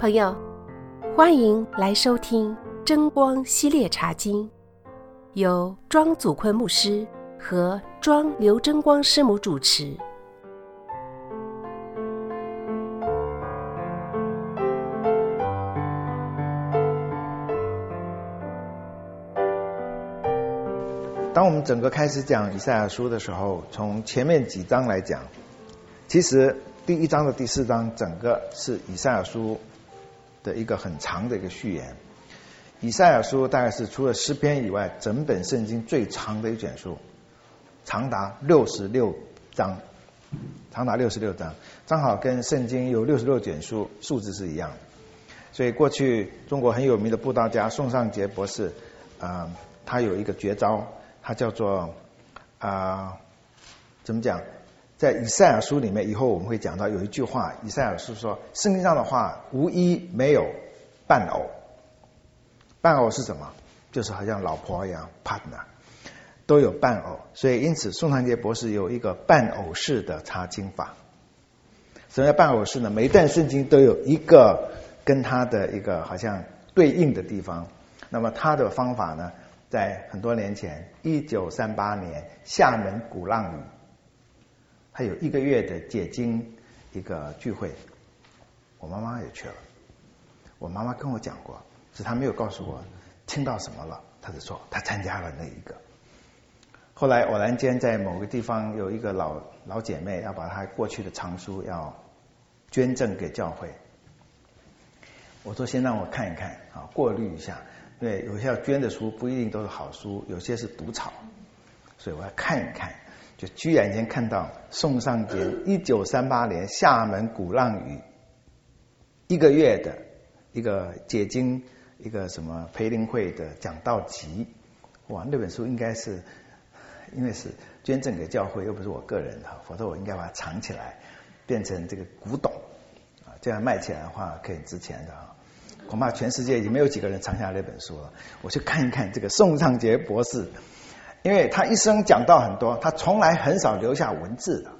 朋友，欢迎来收听真光系列茶经，由庄祖坤牧师和庄刘真光师母主持。 当我们整个开始讲以赛亚书的时候，从前面几章来讲，其实第一章的第四章整个是以赛亚书的一个很长的一个序言。以赛亚书大概是除了诗篇以外，整本圣经最长的一卷书，长达66章，正好跟圣经有66卷书数字是一样的。所以过去中国很有名的布道家宋尚杰博士，他有一个绝招，他叫做怎么讲？在以赛亚书里面，以后我们会讲到有一句话，以赛亚书说，圣经上的话无一没有伴偶。伴偶是什么？就是好像老婆一样 partner， 都有伴偶。所以因此宋尚杰博士有一个伴偶式的查经法。什么叫伴偶式呢？每一段圣经都有一个跟他的一个好像对应的地方。那么他的方法呢，在很多年前1938年厦门鼓浪屿，他有1个月的解经一个聚会，我妈妈也去了。我妈妈跟我讲过，是她没有告诉我听到什么了，她就说她参加了那一个。后来偶然间在某个地方有一个老姐妹要把她过去的藏书要捐赠给教会，我说先让我看一看啊，过滤一下，因为有些要捐的书不一定都是好书，有些是毒草，所以我要看一看。就居然间看到宋尚杰1938年厦门鼓浪屿1个月的一个解经一个什么培灵会的讲道集，哇，那本书应该是因为是捐赠给教会，又不是我个人的，否则我应该把它藏起来变成这个古董啊，这样卖起来的话可以值钱的啊。恐怕全世界已经没有几个人藏下那本书了。我去看一看这个宋尚杰博士，因为他一生讲道很多，他从来很少留下文字的。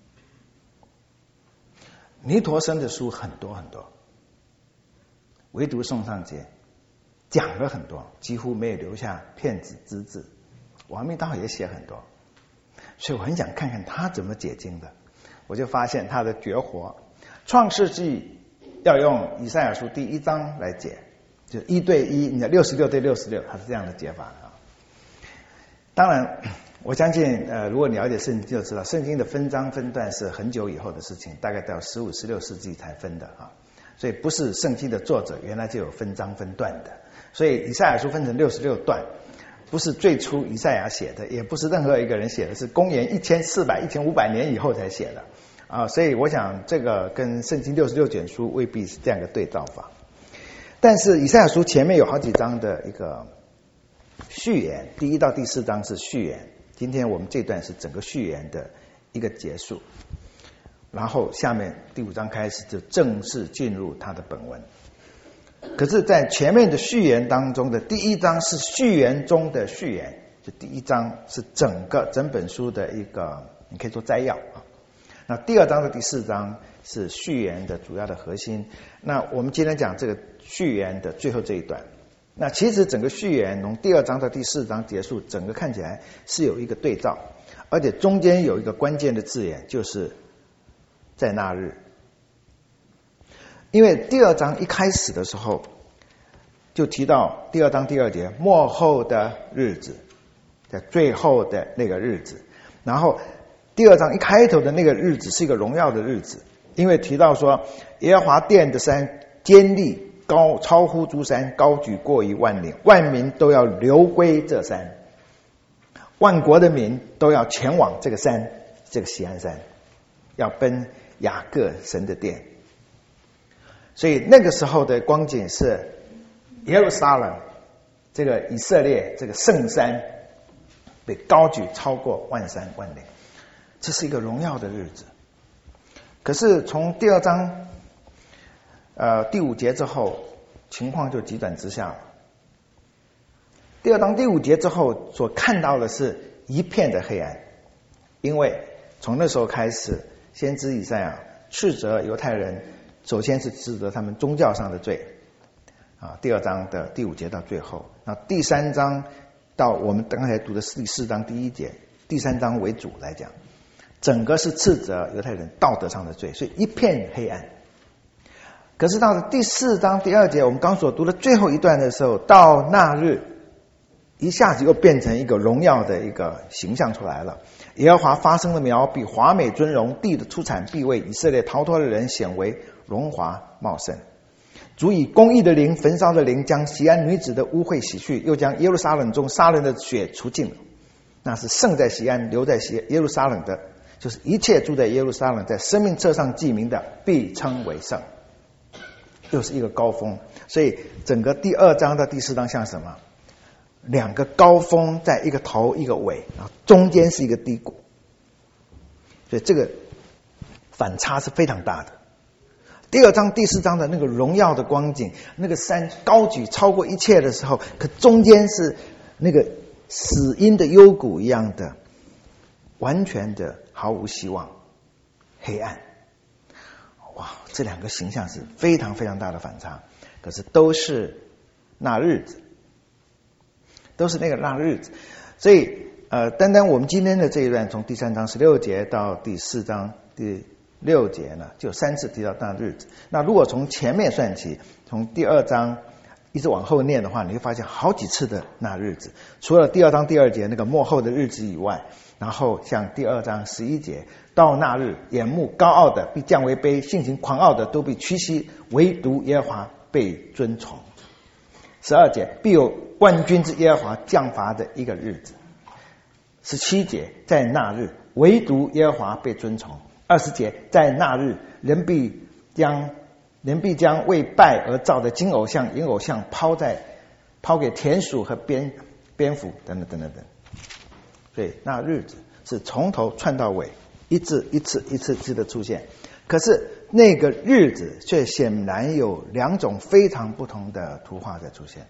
尼陀生的书很多很多，唯独宋尚杰讲了很多，几乎没有留下片子之字。王明道也写很多，所以我很想看看他怎么解经的。我就发现他的绝活，创世纪要用以赛亚书第1章来解，就1对1，你的66对66，他是这样的解法啊。当然我相信如果你了解圣经就知道，圣经的分章分段是很久以后的事情，大概到15、16世纪才分的啊。所以不是圣经的作者原来就有分章分段的。所以以赛亚书分成66段，不是最初以赛亚写的，也不是任何一个人写的，是公元1400、1500年以后才写的啊。所以我想这个跟圣经66卷书未必是这样的对照法。但是以赛亚书前面有好几章的一个序言，第1到第4章是序言，今天我们这段是整个序言的一个结束，然后下面第5章开始就正式进入它的本文。可是在前面的序言当中的第1章是序言中的序言，就第1章是整本书的一个你可以说摘要啊。那第2章到第4章是序言的主要的核心。那我们今天讲这个序言的最后这一段，那其实整个序言从第2章到第4章结束，整个看起来是有一个对照，而且中间有一个关键的字眼，就是在那日。因为第2章一开始的时候就提到第2章第2节末后的日子，在最后的那个日子，然后第2章一开头的那个日子是一个荣耀的日子，因为提到说耶和华殿的山坚立，高超乎诸山，高举过于万岭，万民都要流归这山，万国的民都要前往这个山，这个锡安山，要奔雅各神的殿。所以那个时候的光景是耶路撒冷这个以色列这个圣山被高举超过万山万岭，这是一个荣耀的日子。可是从第2章第5节之后，情况就急转直下了。第2章第5节之后所看到的是一片的黑暗，因为从那时候开始，先知以赛亚斥责犹太人首先是指责他们宗教上的罪第2章的第5节到最后，那第3章到我们刚才读的第4章第1节，第3章为主来讲，整个是斥责犹太人道德上的罪，所以一片黑暗。可是到了第4章第2节，我们刚所读的最后一段的时候，到那日一下子又变成一个荣耀的一个形象出来了。耶和华发生的苗必华美尊荣，地的出产必为以色列逃脱的人显为荣华茂盛。主以公义的灵焚烧的灵，将锡安女子的污秽洗去，又将耶路撒冷中杀人的血除尽了。那是圣在锡安留在耶路撒冷的，就是一切住在耶路撒冷在生命册上记名的，必称为圣。又是一个高峰。所以整个第2章到第4章像什么？2个高峰，在一个头一个尾，然后中间是一个低谷，所以这个反差是非常大的。第2章第4章的那个荣耀的光景，那个山高举超过一切的时候，可中间是那个死荫的幽谷一样的，完全的毫无希望，黑暗。哇，这2个形象是非常非常大的反差，可是都是那日子，都是那个那日子。所以单单我们今天的这一段，从第3章16节到第4章第6节呢，就3次提到那日子。那如果从前面算起，从第2章一直往后念的话，你会发现好几次的那日子，除了第2章第2节那个末后的日子以外，然后像第2章11节，到那日眼目高傲的必降为卑，性情狂傲的都必屈膝，唯独耶和华被尊崇。12节，必有万军之耶和华降罚的一个日子。17节，在那日唯独耶和华被尊崇。20节，在那日人必将为拜而造的金偶像、银偶像抛给田鼠和蝙蝠等等等等等。所以那日子是从头串到尾，一次的出现。可是那个日子却显然有2种非常不同的图画在出现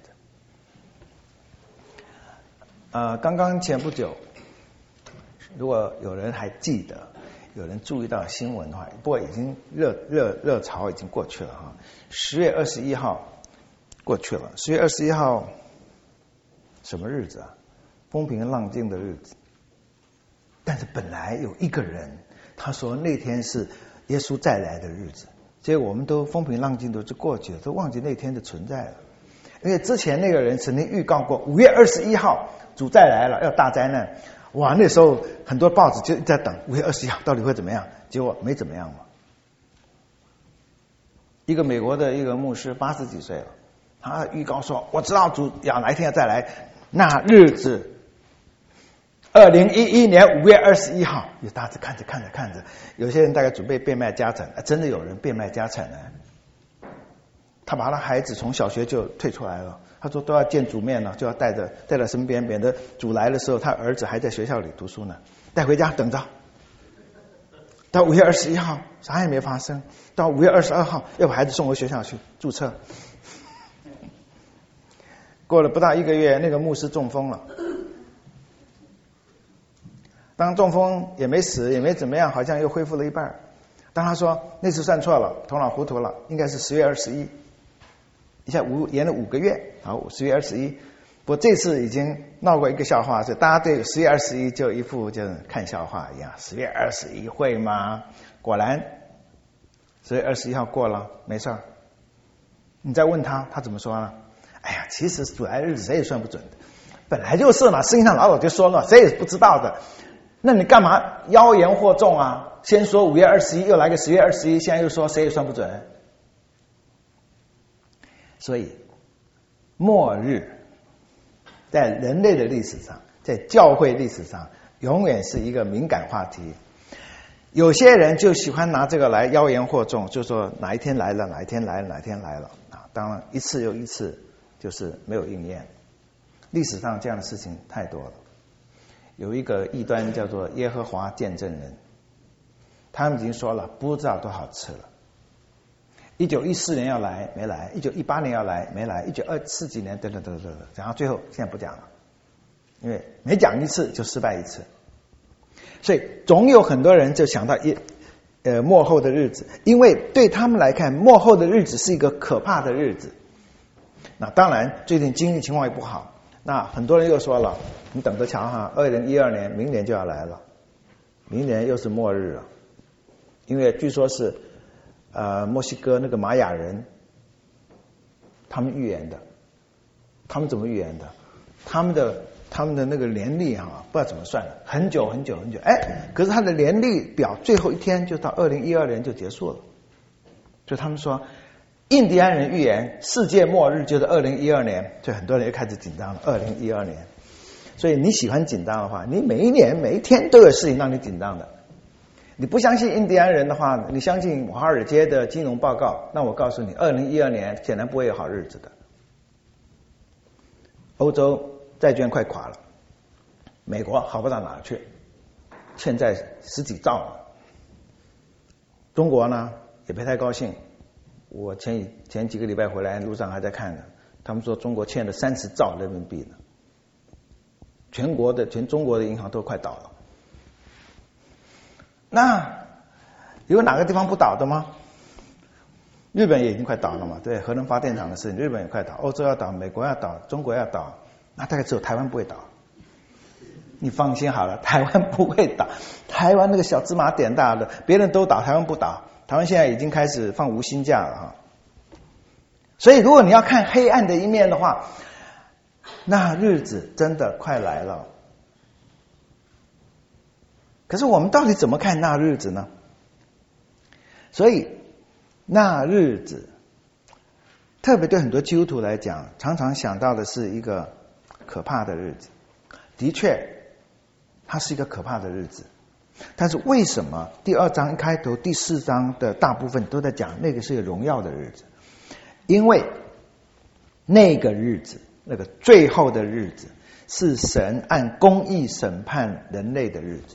的。刚刚前不久，如果有人还记得，有人注意到新闻的话，不过已经热潮已经过去了哈。10月21号过去了，10月21号什么日子啊？风平浪静的日子。但是本来有一个人，他说那天是耶稣再来的日子，结果我们都风平浪静都就过去了，都忘记那天的存在了。因为之前那个人曾经预告过5月21号主再来了，要大灾难。哇，那时候很多报纸就在等5月21号到底会怎么样，结果没怎么样嘛。一个美国的一个牧师80几岁了，他预告说我知道主要哪一天要再来，那日子2011年5月21号，有大家看着，有些人大概准备变卖家产，真的有人变卖家产呢。他把他孩子从小学就退出来了，他说都要见主面了，就要带在身边，免得主来的时候他儿子还在学校里读书呢，带回家等着。到5月21号啥也没发生，到5月22号要把孩子送回学校去注册。过了不到1个月，那个牧师中风了。当中风也没死也没怎么样，好像又恢复了一半。当他说那次算错了，头脑糊涂了，应该是10月21，一下延了5个月，好，10月21。不过这次已经闹过一个笑话，所以大家对10月21就一副就看笑话一样，10月21会吗？果然10月21号过了，没事儿。你再问他，他怎么说呢？哎呀，其实主来日子谁也算不准的，本来就是嘛，圣经上老早就说了，谁也不知道的。那你干嘛妖言惑众啊？先说5月21，又来个10月21，现在又说谁也算不准。所以末日在人类的历史上，在教会历史上永远是一个敏感话题。有些人就喜欢拿这个来妖言惑众，就说哪一天来了，哪一天来了，哪一天来了啊！当然一次又一次就是没有应验。历史上这样的事情太多了。有一个异端叫做耶和华见证人，他们已经说了不知道多少次了。1914年要来没来，1918年要来没来，1924几年等等，然后最后现在不讲了，因为每讲一次就失败一次。所以总有很多人就想到末后的日子，因为对他们来看，末后的日子是一个可怕的日子。那当然，最近经济情况也不好，那很多人又说了，你等着瞧哈，2012年明年就要来了，明年又是末日了，因为据说是墨西哥那个玛雅人他们预言的，他们怎么预言的？他们的那个年历不知道怎么算的，很久，可是他的年历表最后一天就到2012年就结束了，所以他们说印第安人预言世界末日就是2012年，所以很多人又开始紧张了。2012年，所以你喜欢紧张的话，你每一年每一天都有事情让你紧张的。你不相信印第安人的话，你相信华尔街的金融报告，那我告诉你，2012年显然不会有好日子的。欧洲债券快垮了，美国好不到哪去，欠债10几兆了。中国呢也别太高兴，我前几个礼拜回来路上还在看呢，他们说中国欠了30兆人民币呢，全中国的银行都快倒了。那有哪个地方不倒的吗？日本也已经快倒了嘛，对，核能发电厂的事情，日本也快倒，欧洲要倒，美国要倒，中国要倒，那大概只有台湾不会倒。你放心好了，台湾不会倒，台湾那个小芝麻点大的，别人都倒，台湾不倒。台湾现在已经开始放无薪假了所以如果你要看黑暗的一面的话，那日子真的快来了。可是我们到底怎么看那日子呢？所以那日子特别对很多基督徒来讲，常常想到的是一个可怕的日子。的确它是一个可怕的日子，但是为什么第2章一开头第4章的大部分都在讲那个是一个荣耀的日子？因为那个日子，那个最后的日子，是神按公义审判人类的日子。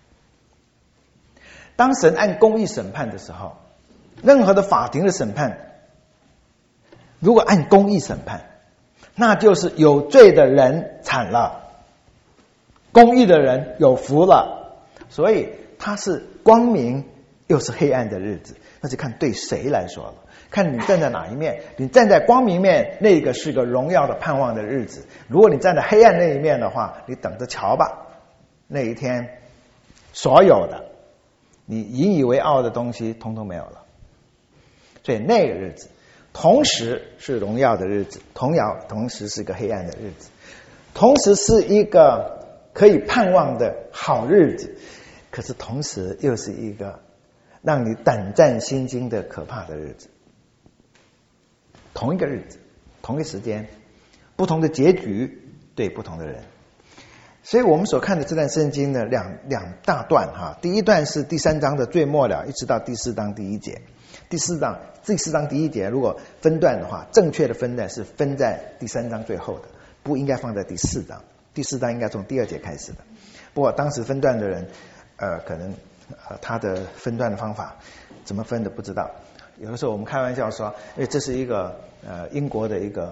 当神按公义审判的时候，任何的法庭的审判，如果按公义审判，那就是有罪的人惨了，公义的人有福了。所以它是光明又是黑暗的日子，那就看对谁来说了，看你站在哪一面。你站在光明面，那个是个荣耀的盼望的日子；如果你站在黑暗那一面的话，你等着瞧吧，那一天所有的你引以为傲的东西通通没有了。所以那个日子同时是荣耀的日子，同时是个黑暗的日子，同时是一个可以盼望的好日子，可是同时又是一个让你胆战心惊的可怕的日子。同一个日子，同一个时间，不同的结局对不同的人。所以我们所看的这段圣经呢，两大段第一段是第3章的最末了，一直到第4章第1节。第4章第1节如果分段的话，正确的分段是分在第3章最后的，不应该放在第4章。第4章应该从第2节开始的。不过当时分段的人可能他的分段的方法怎么分的不知道。有的时候我们开玩笑说，因为这是一个英国的一个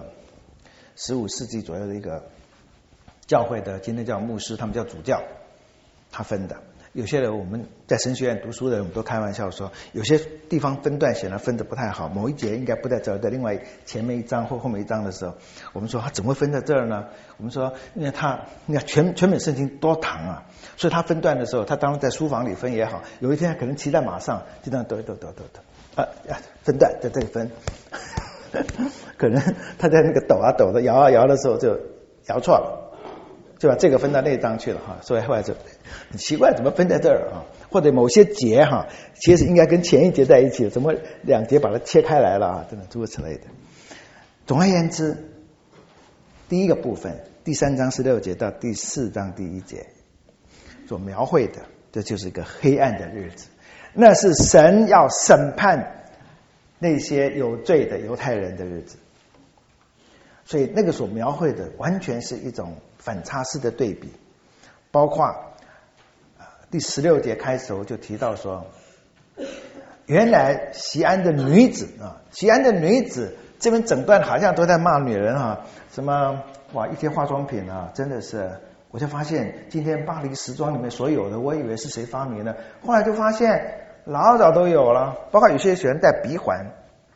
15世纪左右的一个教会的今天叫牧师，他们叫主教，他分的。有些人我们在神学院读书的人，我们都开玩笑说，有些地方分段显然分得不太好，某一节应该不在这儿，在另外前面一章或后面一章的时候，我们说他怎么会分在这儿呢？我们说因为他你看全本圣经多堂啊，所以他分段的时候，他当然在书房里分也好，有一天可能骑在马上就这样抖分段在这里分可能他在那个抖啊抖的摇啊摇的时候就摇错了，就把这个分到那一章去了所以后来就很奇怪，怎么分在这儿或者某些节其实应该跟前一节在一起，怎么2节把它切开来了等等诸如此类的。总而言之，第一个部分第3章16节到第4章第1节所描绘的，这就是一个黑暗的日子，那是神要审判那些有罪的犹太人的日子。所以那个所描绘的完全是一种反差式的对比，包括第16节开始我就提到说，原来西安的女子西安的女子这边整段好像都在骂女人什么一些化妆品真的是，我就发现今天巴黎时装里面所有的，我以为是谁发明的，后来就发现老早都有了，包括有些喜欢戴鼻环，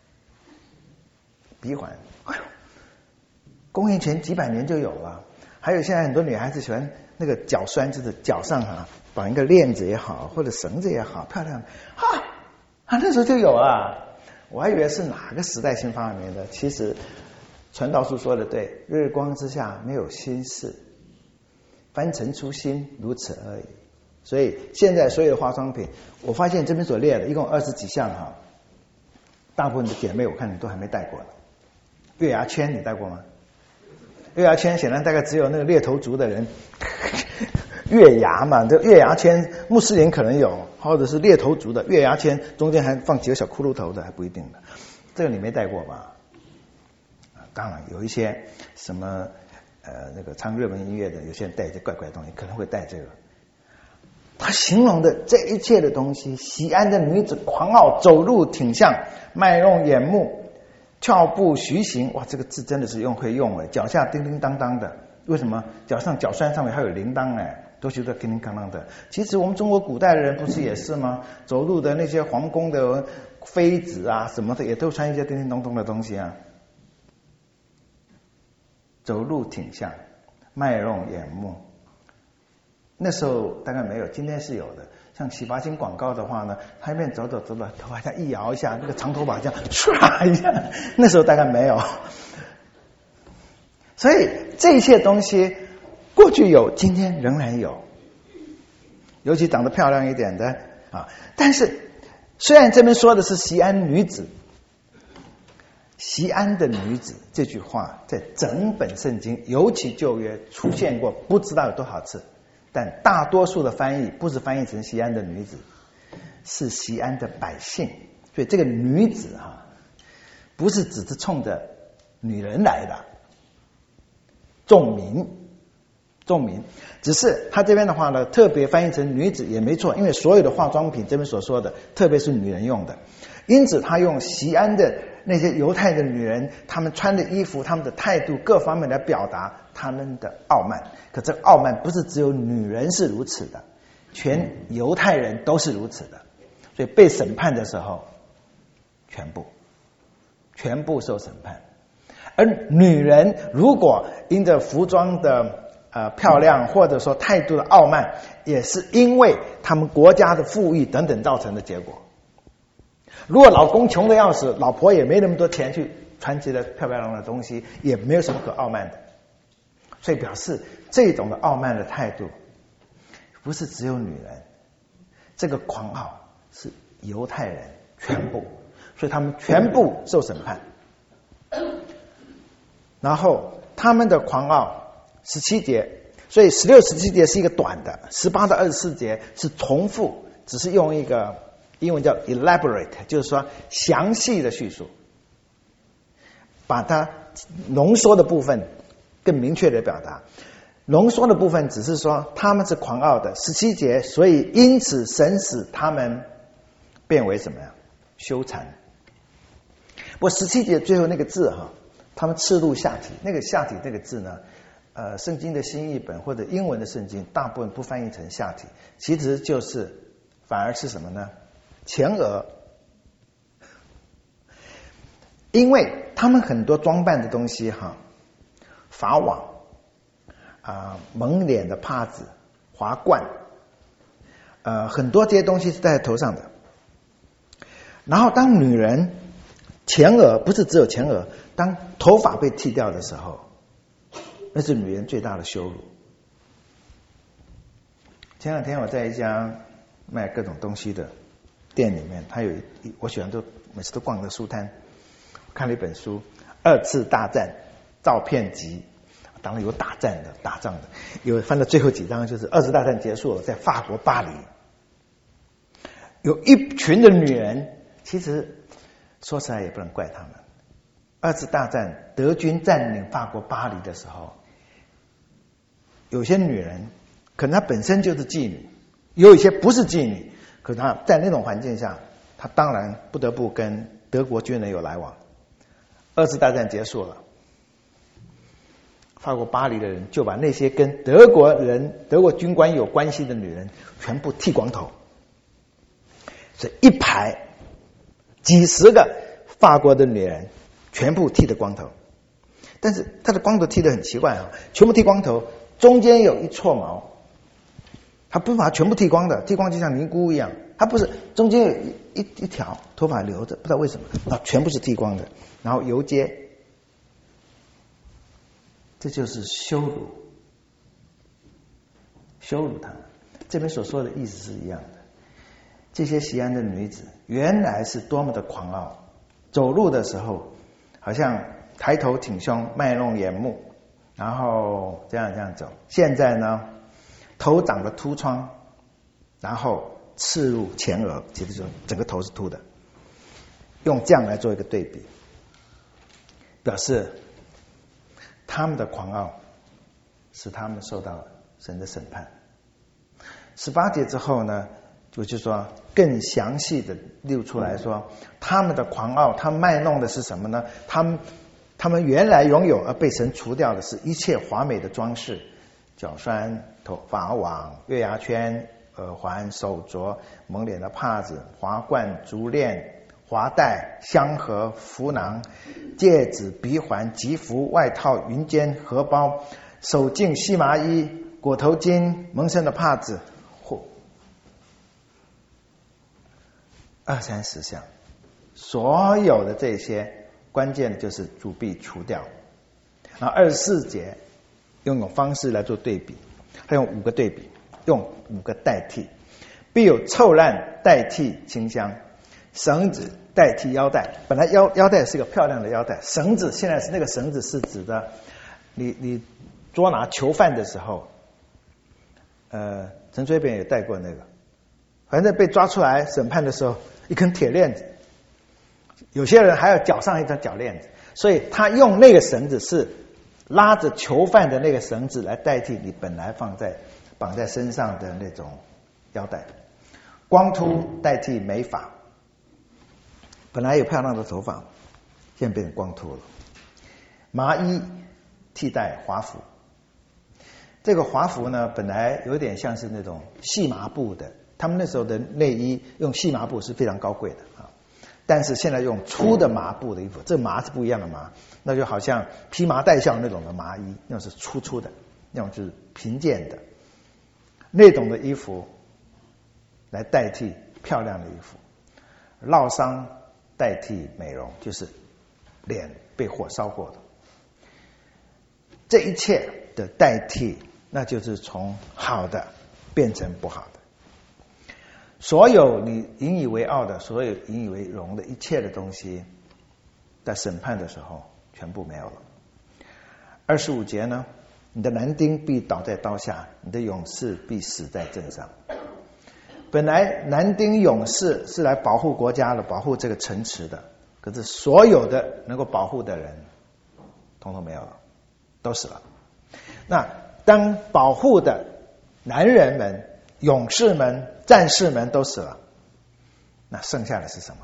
哎呦，公元前几百年就有了。还有现在很多女孩子喜欢那个脚栓，就是脚上绑一个链子也好，或者绳子也好，漂亮那时候就有了。我还以为是哪个时代新发明的，其实传道书说的对，日光之下没有新事，凡尘初心，如此而已。所以现在所有的化妆品，我发现这边所列的一共20几项大部分的姐妹我看你都还没戴过的。月牙签你戴过吗？月牙签显然大概只有那个猎头族的人月牙嘛，这月牙签穆斯林可能有，或者是猎头族的月牙签中间还放几个小骷髅头的还不一定的。这个你没戴过吧？当然有一些什么那个唱日文音乐的，有些人戴一些怪怪的东西，可能会戴这个。他形容的这一切的东西，西安的女子狂傲，走路挺像，卖弄眼目，翘步徐行。哇，这个字真的是会用脚下叮叮当当的。为什么脚栓上面还有铃铛都觉得叮叮当当的？其实我们中国古代的人不是也是吗？走路的那些皇宫的妃子什么的，也都穿一些叮叮咚咚的东西走路挺像，卖弄眼目。那时候大概没有，今天是有的。像洗发精广告的话呢，他一边走，头发这样一摇一下，那个长头发这样唰一下，那时候大概没有。所以这些东西过去有，今天仍然有，尤其长得漂亮一点的但是虽然这边说的是西安女子，西安的女子这句话在整本圣经，尤其旧约出现过不知道有多少次。但大多数的翻译不是翻译成西安的女子，是西安的百姓。所以这个女子不是只是冲着女人来的，众民，只是他这边的话呢，特别翻译成女子也没错，因为所有的化妆品这边所说的，特别是女人用的，因此他用西安的那些犹太的女人，她们穿的衣服，她们的态度各方面来表达她们的傲慢。可这个傲慢不是只有女人是如此的，全犹太人都是如此的。所以被审判的时候，全部受审判。而女人如果因着服装的漂亮，或者说态度的傲慢，也是因为他们国家的富裕等等造成的结果。如果老公穷的要死，老婆也没那么多钱去穿这些漂漂亮亮的东西，也没有什么可傲慢的。所以表示这种的傲慢的态度不是只有女人，这个狂傲是犹太人全部，所以他们全部受审判。然后他们的狂傲17节，所以16、17节是一个短的，18到24节是重复，只是用一个英文叫 elaborate， 就是说详细的叙述，把它浓缩的部分更明确的表达。浓缩的部分只是说他们是狂傲的，17节，所以因此神使他们变为什么呀？羞惭。不过17节最后那个字他们赤露下体，那个下体这个字呢，圣经的新译本或者英文的圣经大部分不翻译成下体，其实就是反而是什么呢？前额。因为他们很多装扮的东西法网蒙脸的帕子、华冠，很多这些东西是戴在头上的。然后当女人前额，不是只有前额，当头发被剃掉的时候，那是女人最大的羞辱。前两天我在一家卖各种东西的店里面，他有我喜欢每次都逛的书摊，看了一本书《二次大战照片集》，当然有打仗的，有翻到最后几章，就是二次大战结束了，在法国巴黎，有一群的女人，其实说实在也不能怪他们。二次大战德军占领法国巴黎的时候，有些女人可能她本身就是妓女，有一些不是妓女，可她在那种环境下，她当然不得不跟德国军人有来往。二次大战结束了，法国巴黎的人就把那些跟德国军官有关系的女人全部剃光头。 所以一排几十个法国的女人全部剃的光头，但是她的光头剃得很奇怪啊，全部剃光头，中间有一撮毛，她不把它全部剃光的，剃光就像尼姑一样，她不是中间有一条头发留着，不知道为什么，那全部是剃光的，然后游街，这就是羞辱他们。这边所说的意思是一样的。这些西安的女子原来是多么的狂傲，走路的时候好像抬头挺胸，卖弄眼目，然后这样走。现在呢，头长了秃疮，然后刺入前额，其实就整个头是秃的。用这样来做一个对比，表示他们的狂傲使他们受到神的审判。18节之后呢，我就说更详细的列出来说，他们的狂傲，他们卖弄的是什么呢？他们原来拥有而被神除掉的是一切华美的装饰，脚栓、头发网、月牙圈、耳环、手镯、蒙脸的帕子、华冠、足链、华带、香盒、符囊、戒指、鼻环、吉服、外套、云肩、荷包、手巾、细麻衣、裹头巾、蒙身的帕子，20-30项，所有的这些关键的就是主必除掉。然后24节用种方式来做对比，他用5个对比，用5个代替，必有臭烂代替清香，绳子代替腰带。本来腰带是个漂亮的腰带，绳子现在是那个绳子是指的你捉拿囚犯的时候，陈水扁也带过那个，反正被抓出来审判的时候，一根铁链子，有些人还要绞上一条脚链子，所以他用那个绳子是拉着囚犯的那个绳子来代替你本来绑在身上的那种腰带。光秃代替美发，本来有漂亮的头发，现在变成光秃了。麻衣替代华服，这个华服呢，本来有点像是那种细麻布的，他们那时候的内衣用细麻布是非常高贵的啊，但是现在用粗的麻布的衣服，这麻是不一样的麻，那就好像披麻戴孝那种的麻衣，那种是粗的，那种就是贫贱的，那种的衣服来代替漂亮的衣服。烙伤代替美容，就是脸被火烧过的。这一切的代替，那就是从好的变成不好的。所有你引以为傲的，所有引以为荣的一切的东西，在审判的时候全部没有了。25节呢，你的男丁必倒在刀下，你的勇士必死在阵上。本来男丁勇士是来保护国家的，保护这个城池的，可是所有的能够保护的人统统没有了，都死了。那当保护的男人们、勇士们、战士们都死了，那剩下的是什么？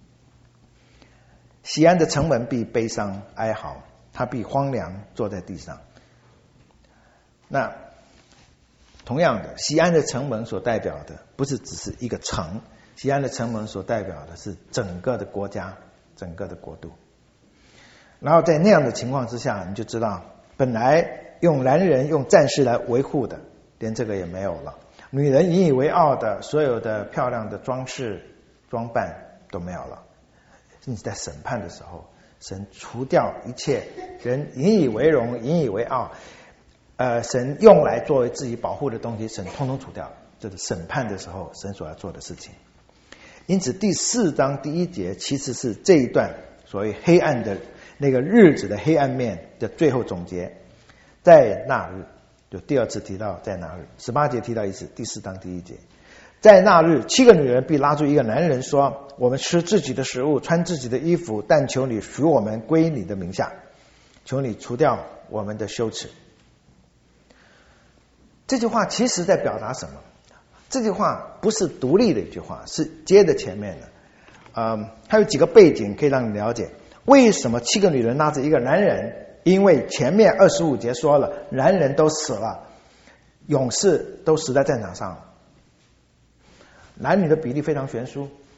西安的城门必悲伤哀嚎，他必荒凉坐在地上。那同样的，西安的城门所代表的不是只是一个城，西安的城门所代表的是整个的国家，整个的国度。然后在那样的情况之下，你就知道本来用男人用战士来维护的，连这个也没有了。女人引以为傲的所有的漂亮的装饰装扮都没有了。甚至在审判的时候，神除掉一切人引以为荣、引以为傲，神用来作为自己保护的东西，神通通除掉。这是审判的时候神所要做的事情。因此第4章第1节其实是这一段所谓黑暗的那个日子的黑暗面的最后总结。在那日，就第2次提到在那日，18节提到一次，第4章第1节。在那日，7个女人必拉住一个男人说，我们吃自己的食物，穿自己的衣服，但求你许我们归你的名下，求你除掉我们的羞耻。这句话其实在表达什么？这句话不是独立的一句话，是接着前面的。还有几个背景可以让你了解为什么7个女人拉着一个男人，因为前面25节说了，男人都死了，勇士都死在战场上了，男女的比例非常悬殊。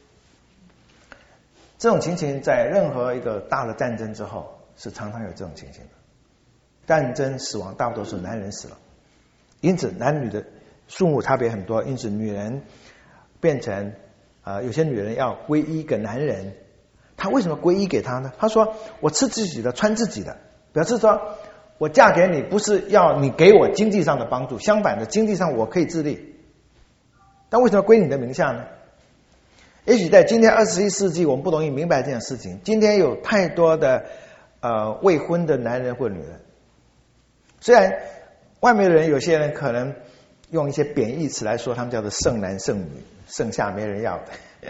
这种情形在任何一个大的战争之后是常常有这种情形的。战争死亡大多数男人死了，因此男女的数目差别很多，因此女人变成有些女人要皈依给男人。她为什么皈依给他呢？她说我吃自己的穿自己的，表示说我嫁给你不是要你给我经济上的帮助，相反的经济上我可以自立，但为什么归你的名下呢？也许在今天21世纪我们不容易明白这件事情。今天有太多的未婚的男人或女人，虽然外面的人有些人可能用一些贬义词来说他们叫做剩男剩女，剩下没人要的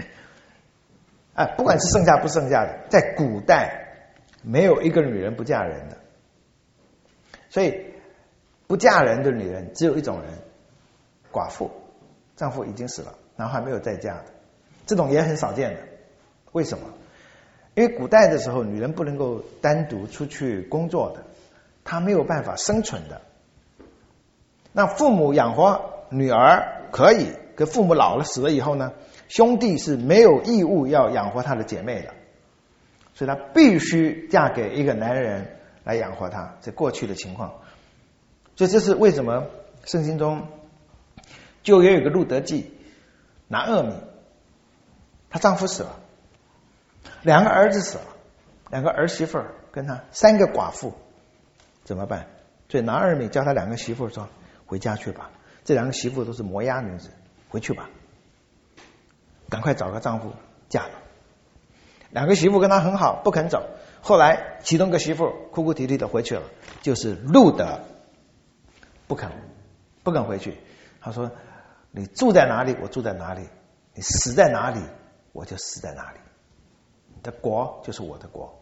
不管是剩下不剩下的，在古代没有一个女人不嫁人的，所以不嫁人的女人只有一种人，寡妇，丈夫已经死了然后还没有再嫁的，这种也很少见的。为什么？因为古代的时候女人不能够单独出去工作的，她没有办法生存的。那父母养活女儿可以，可父母老了死了以后呢，兄弟是没有义务要养活他的姐妹的，所以她必须嫁给一个男人来养活她，这过去的情况。所以这是为什么圣经中旧约有个路得记，拿俄米她丈夫死了，2个儿子死了，2个儿媳妇跟她，3个寡妇，怎么办？所以拿俄米叫她2个媳妇说回家去吧，这2个媳妇都是摩押女子，回去吧，赶快找个丈夫嫁了。2个媳妇跟她很好，不肯走，后来其中一个媳妇哭哭啼啼的回去了，就是路得不肯回去。他说你住在哪里我住在哪里，你死在哪里我就死在哪里，你的国就是我的国。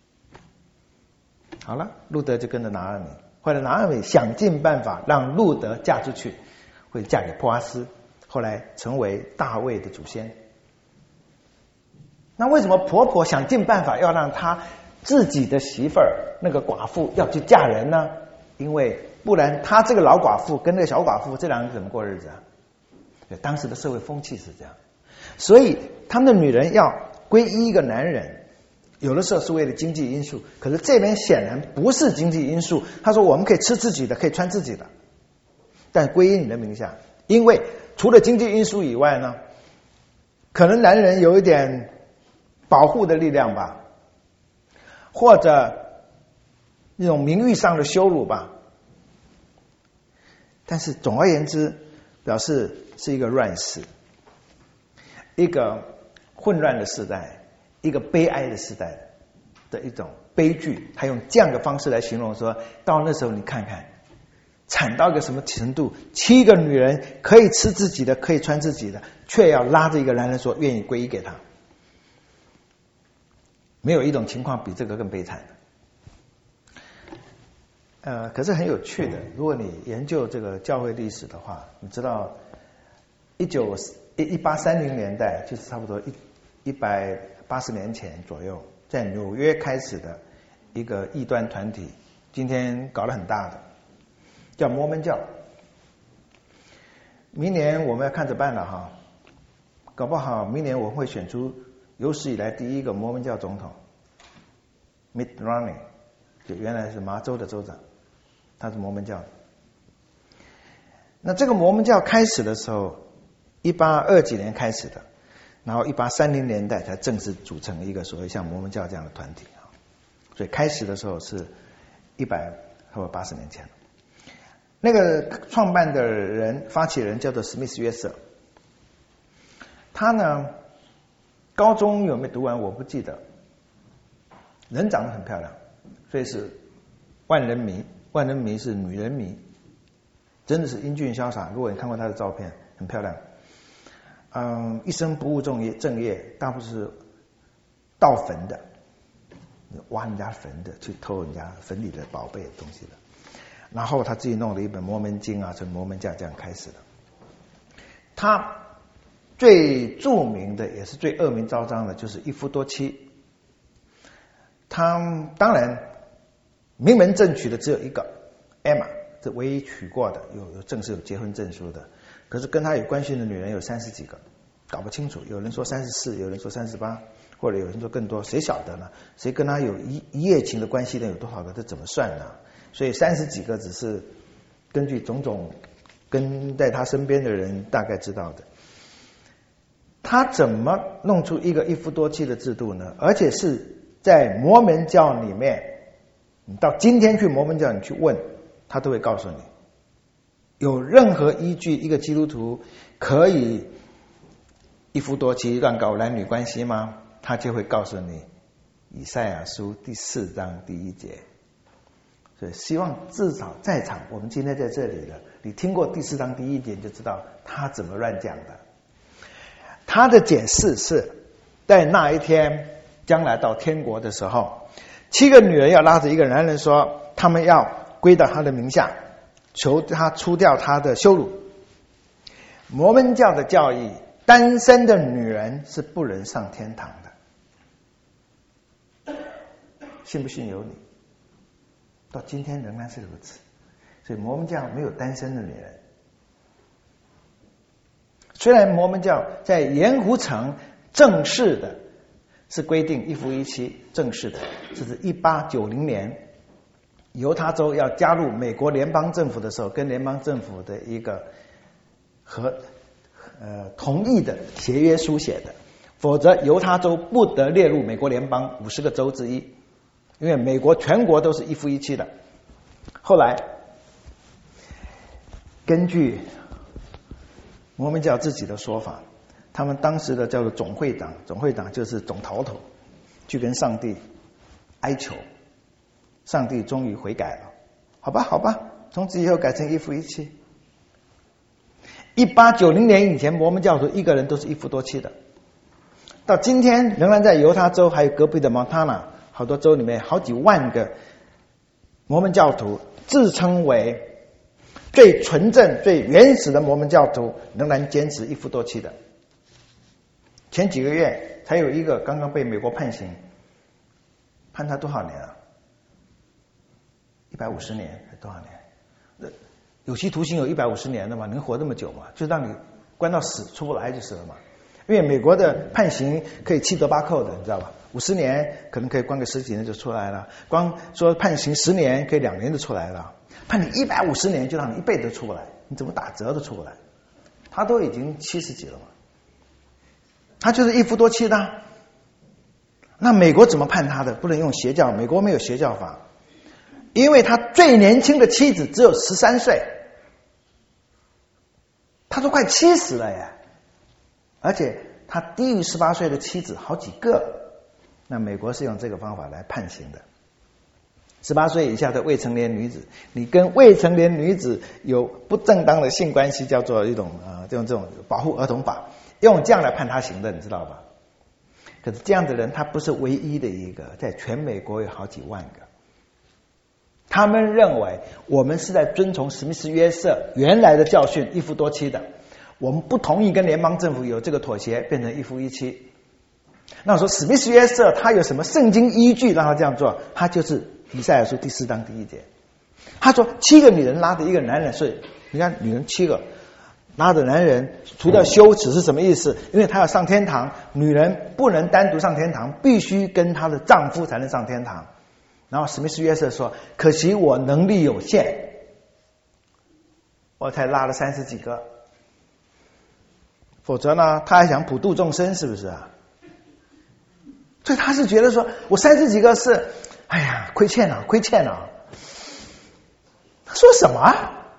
好了，路得就跟着拿俄米，后来拿俄米想尽办法让路得嫁出去，会嫁给波阿斯，后来成为大卫的祖先。那为什么婆婆想尽办法要让她自己的媳妇儿那个寡妇要去嫁人呢？因为不然她这个老寡妇跟那个小寡妇这2个怎么过日子啊？对，当时的社会风气是这样，所以他们的女人要皈依一个男人，有的时候是为了经济因素，可是这边显然不是经济因素。他说我们可以吃自己的，可以穿自己的，但皈依你的名下，因为除了经济因素以外呢，可能男人有一点保护的力量吧，或者那种名誉上的羞辱吧。但是总而言之，表示是一个乱世，一个混乱的时代，一个悲哀的时代的一种悲剧。他用这样的方式来形容，说到那时候你看看惨到一个什么程度，7个女人可以吃自己的，可以穿自己的，却要拉着一个男人说愿意皈依给他。没有一种情况比这个更悲惨的。可是很有趣的，如果你研究这个教会历史的话，你知道1830年代，就是差不多180年前左右，在纽约开始的一个异端团体，今天搞得很大的，叫摩门教。明年我们要看着办了哈，搞不好明年我们会选出有史以来第一个摩门教总统 Mitt Romney， 就原来是麻州的州长，他是摩门教的。那这个摩门教开始的时候1820几年开始的，然后1830年代才正式组成一个所谓像摩门教这样的团体啊。所以开始的时候是180年前。那个创办的人发起人叫做史密斯约瑟，他呢高中有没有读完我不记得，人长得很漂亮，所以是万人迷，万人迷是女人迷，真的是英俊潇洒。如果你看过她的照片，很漂亮。一生不务正业，大部分是盗坟的，挖人家坟的，去偷人家坟里的宝贝的东西的。然后他自己弄了一本摩门经啊，从摩门教这样开始的。他最著名的也是最恶名昭彰的就是一夫多妻。他当然名门正娶的只有一个 Emma， 这唯一娶过的，有正式有结婚证书的。可是跟他有关系的女人有30几个， 搞不清楚，有人说34，有人说38，或者有人说更多，谁晓得呢？谁跟他有一夜情的关系的有多少个？这怎么算呢？所以30几个只是根据种种跟在他身边的人大概知道的。他怎么弄出一个一夫多妻的制度呢？而且是在摩门教里面，你到今天去摩门教你去问，他都会告诉你，有任何依据一个基督徒可以一夫多妻乱搞男女关系吗？他就会告诉你以赛亚书第4章第1节。所以希望至少在场我们今天在这里了，你听过第4章第1节就知道他怎么乱讲的。他的解释是在那一天将来到天国的时候，7个女人要拉着一个男人说，他们要归到他的名下，求他除掉他的羞辱。摩门教的教义，单身的女人是不能上天堂的，信不信由你。到今天仍然是如此，所以摩门教没有单身的女人。虽然摩门教在盐湖城正式的是规定一夫一妻，正式的，这是1890年犹他州要加入美国联邦政府的时候，跟联邦政府的一个同意的协约书写的，否则犹他州不得列入美国联邦50个州之一，因为美国全国都是一夫一妻的。后来根据摩门教自己的说法，他们当时的叫做总会长，总会长就是总头头，去跟上帝哀求，上帝终于悔改了，好吧，从此以后改成一夫一妻。1890年以前，摩门教徒一个人都是一夫多妻的，到今天仍然在犹他州还有隔壁的 Montana 好多州里面好几万个摩门教徒自称为最纯正最原始的摩门教徒，仍然坚持一夫多妻的。前几个月才有一个刚刚被美国判刑，判他多少年啊？150年还多少年？有期徒刑有150年的嘛，能活这么久嘛？就让你关到死出不来就是了嘛。因为美国的判刑可以7得8扣的，你知道吧？50年可能可以关个10几年就出来了，光说判刑10年可以2年就出来了，判你150年就让你一辈子都出不来，你怎么打折都出不来。他都已经70几了嘛，他就是一夫多妻的。那美国怎么判他的？不能用邪教，美国没有邪教法，因为他最年轻的妻子只有13岁，他都快70了耶，而且他低于18岁的妻子好几个。那美国是用这个方法来判刑的。18岁以下的未成年女子，你跟未成年女子有不正当的性关系，叫做一种这种保护儿童法，用这样来判他刑的，你知道吧？可是这样的人他不是唯一的一个，在全美国有好几万个。他们认为我们是在遵从史密斯约瑟原来的教训，一夫多妻的，我们不同意跟联邦政府有这个妥协，变成一夫一妻。那我说史密斯约瑟他有什么圣经依据让他这样做？他就是以赛亚书第4章第1节，他说7个女人拉着一个男人睡，你看女人7个拉着男人，除掉羞耻是什么意思？因为她要上天堂，女人不能单独上天堂，必须跟她的丈夫才能上天堂。然后史密斯约瑟说，可惜我能力有限，我才拉了30几个，否则呢他还想普度众生，是不是啊？所以他是觉得说我30几个是哎呀亏欠了。他说什么？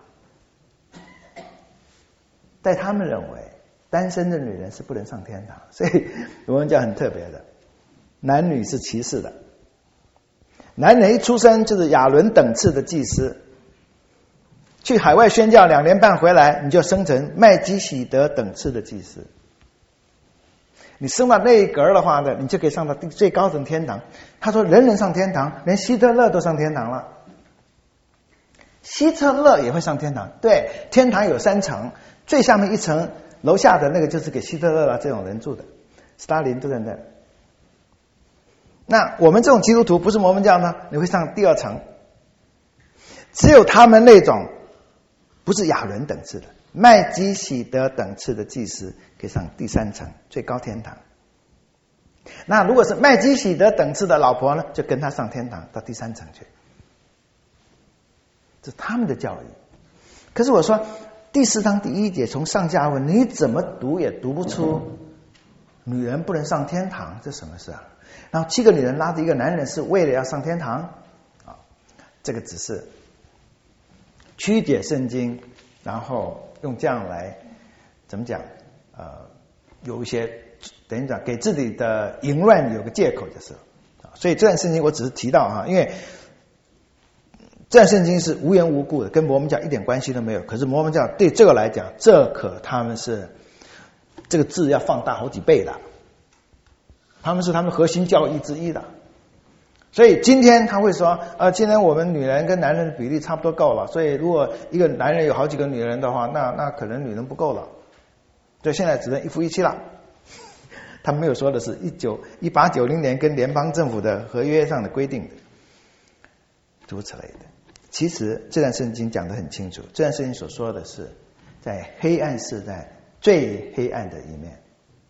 在他们认为单身的女人是不能上天堂，所以我们讲很特别的，男女是歧视的。男人一出生就是亚伦等次的祭司，去海外宣教2年半回来，你就升成麦基洗德等次的祭司。你升到那一格的话呢，你就可以上到最高等天堂。他说人人上天堂，连希特勒都上天堂了。希特勒也会上天堂，对，天堂有3层，最下面一层楼下的那个就是给希特勒这种人住的，斯大林都在那。那我们这种基督徒不是摩门教呢，你会上第2层，只有他们那种不是亚伦等次的， 麦基洗德等次的祭司可以上第3层最高天堂。那如果是麦基洗德等次的老婆呢，就跟他上天堂到第3层去，这是他们的教育。可是我说第4章第1节从上下文你怎么读也读不出女人不能上天堂，这什么事啊？然后7个女人拉着一个男人是为了要上天堂啊，这个只是曲解圣经，然后用这样来怎么讲有一些等于讲给自己的淫乱有个借口就是所以这段圣经我只是提到因为这段圣经是无缘无故的，跟摩门教一点关系都没有。可是摩门教对这个来讲，这可他们是这个字要放大好几倍的，他们是他们核心教义之一的。所以今天他会说今天我们女人跟男人的比例差不多够了，所以如果一个男人有好几个女人的话，那可能女人不够了，所以现在只能一夫一妻了。他没有说的是1890年跟联邦政府的合约上的规定的，诸如此类的。其实这段圣经讲得很清楚，这段圣经所说的是在黑暗世代最黑暗的一面，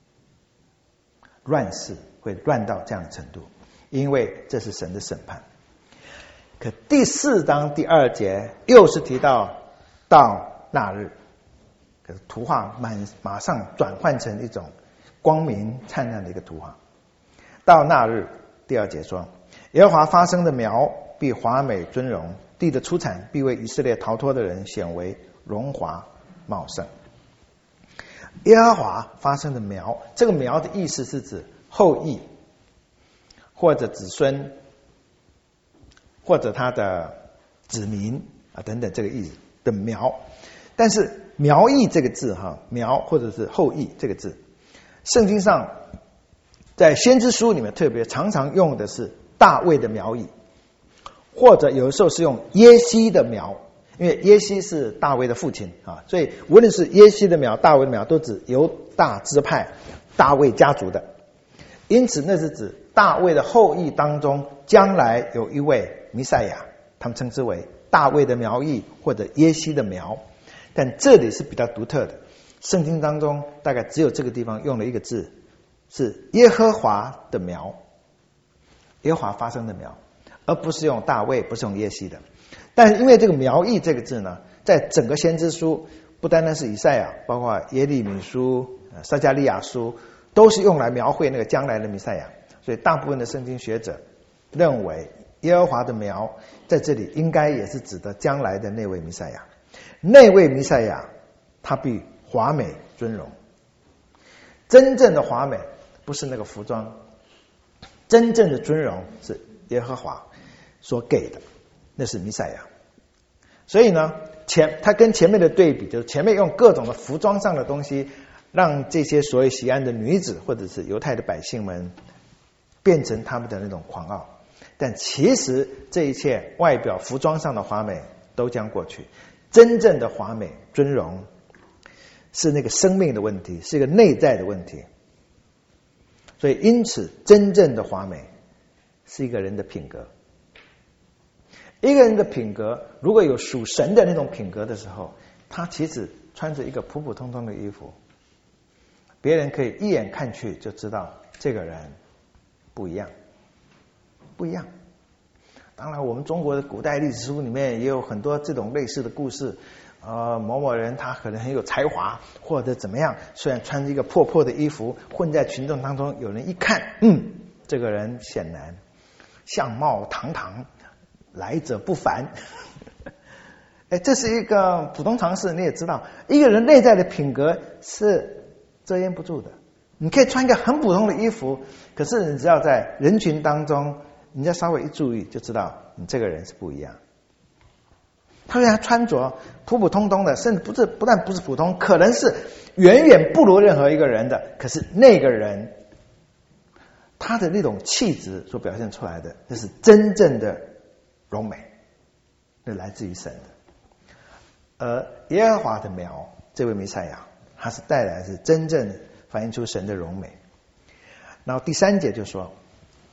乱世会乱到这样的程度，因为这是神的审判。可第4章第2节又是提到那日，可是图画马上转换成一种光明灿烂的一个图画。到那日第2节说，耶和华发生的苗必华美尊荣，地的出产必为以色列逃脱的人显为荣华茂盛。耶和华发生的苗，这个苗的意思是指后裔或者子孙或者他的子民等等这个意思的苗。但是苗裔这个字苗或者是后裔这个字，圣经上在先知书里面特别常常用的是大卫的苗裔，或者有的时候是用耶西的苗，因为耶西是大卫的父亲所以无论是耶西的苗大卫的苗都指犹大支派大卫家族的，因此那是指大卫的后裔当中将来有一位弥赛亚，他们称之为大卫的苗裔或者耶西的苗。但这里是比较独特的，圣经当中大概只有这个地方用了一个字，是耶和华的苗，耶和华发生的苗，而不是用大卫，不是用耶西的。但是因为这个苗裔这个字呢，在整个先知书不单单是以赛亚，包括耶利米书、撒迦利亚书，都是用来描绘那个将来的弥赛亚。所以大部分的圣经学者认为耶和华的苗在这里应该也是指的将来的那位弥赛亚。那位弥赛亚他必华美尊荣。真正的华美不是那个服装，真正的尊荣是耶和华所给的，那是弥赛亚。所以呢他跟前面的对比，就是前面用各种的服装上的东西让这些所谓西安的女子或者是犹太的百姓们变成他们的那种狂傲，但其实这一切外表服装上的华美都将过去，真正的华美尊荣是那个生命的问题，是一个内在的问题。所以因此真正的华美是一个人的品格。一个人的品格如果有属神的那种品格的时候，他其实穿着一个普普通通的衣服，别人可以一眼看去就知道这个人不一样，不一样。当然我们中国的古代历史书里面也有很多这种类似的故事，某某人他可能很有才华或者怎么样，虽然穿着一个破破的衣服混在群众当中，有人一看这个人显然相貌堂堂，来者不凡。这是一个普通常识，你也知道一个人内在的品格是遮掩不住的。你可以穿一个很普通的衣服，可是你只要在人群当中人家稍微一注意就知道你这个人是不一样。他虽然穿着普普通通的，甚至不但不是普通，可能是远远不如任何一个人的，可是那个人他的那种气质所表现出来的，那是真正的荣美，那来自于神的。而耶和华的苗这位弥赛亚，他是带来是真正反映出神的荣美。然后第3节就说，